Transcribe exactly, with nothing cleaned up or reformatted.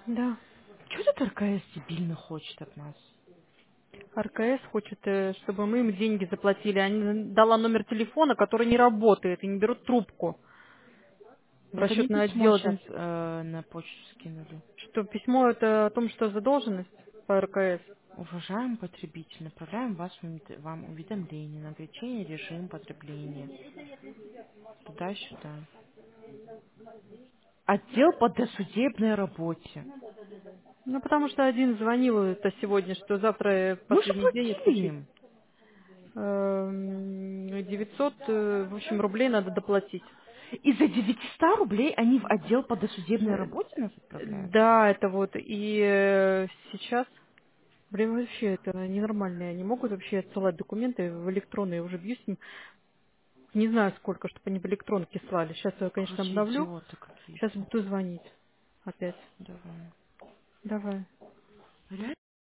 Да. Что этот эр ка эс дебильно хочет от нас? эр ка эс хочет, э, чтобы мы им деньги заплатили. Они дала номер телефона, который не работает и не берут трубку в Вот они расчетный письмо отдел. сейчас Это- на почту скинули. Что письмо это о том, что задолженность по эр ка эс. Уважаемый потребитель, направляем вас в увед- вам уведомление на ограничение режим потребления. Туда-сюда. Отдел по досудебной работе. Ну, потому что один звонил это сегодня, что завтра э, Мы же последний день платили отключить. им. Эм, девятьсот, э, в общем, рублей надо доплатить. И за девятьсот рублей они в отдел по досудебной Э, работе нас отправляют? Да, это вот. И э, сейчас, блин, вообще это ненормально. Они могут вообще отсылать документы в электронные. Я уже бьюсь с ним. Не знаю сколько, чтобы они в электронке слали. Сейчас я, конечно, Короче, обновлю. идиоты Сейчас какие-то. буду звонить опять. Давай. Давай. Реально